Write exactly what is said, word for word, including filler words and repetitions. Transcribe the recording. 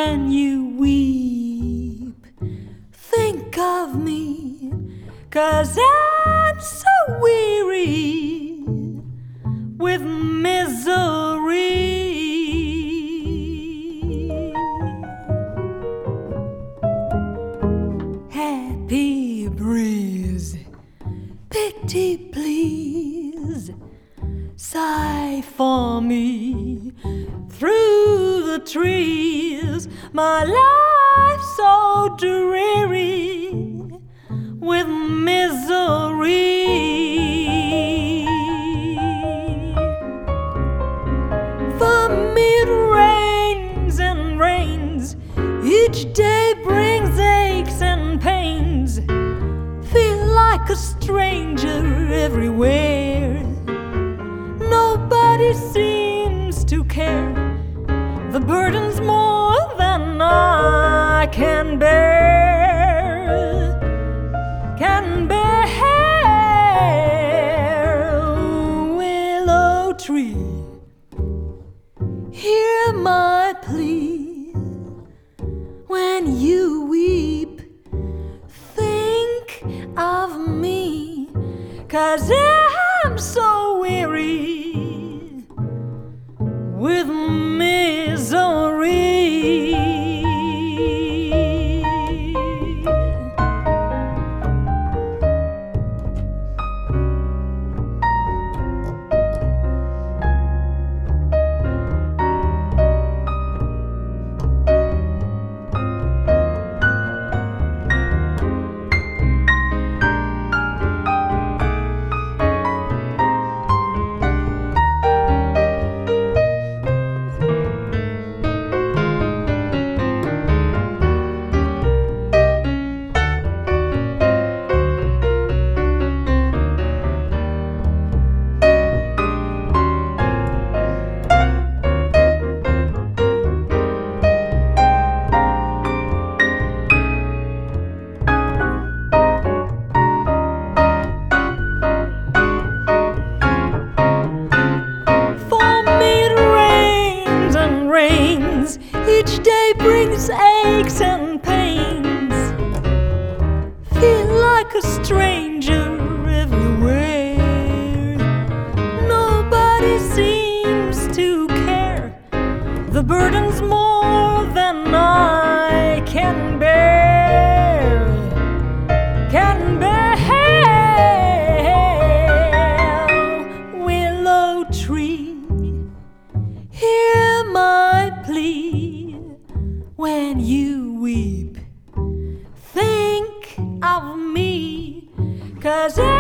when you weep, think of me, 'cause I'm so weary with misery. Happy breeze, pity please, sigh for me through the trees. My life so dreary with misery. For me it rains and rains, each day brings aches and pains. Feel like a stranger everywhere, nobody seems to care. The burden's more than I can bear, can bear. Willow tree, hear my plea. When you weep, think of me, 'cause I'm so weary with misery. Each day brings aches and pains. Feel like a stranger everywhere, nobody seems to care. The burden's more than I can bear, can bear. Willow tree, hear my plea. When you weep, think of me, 'cause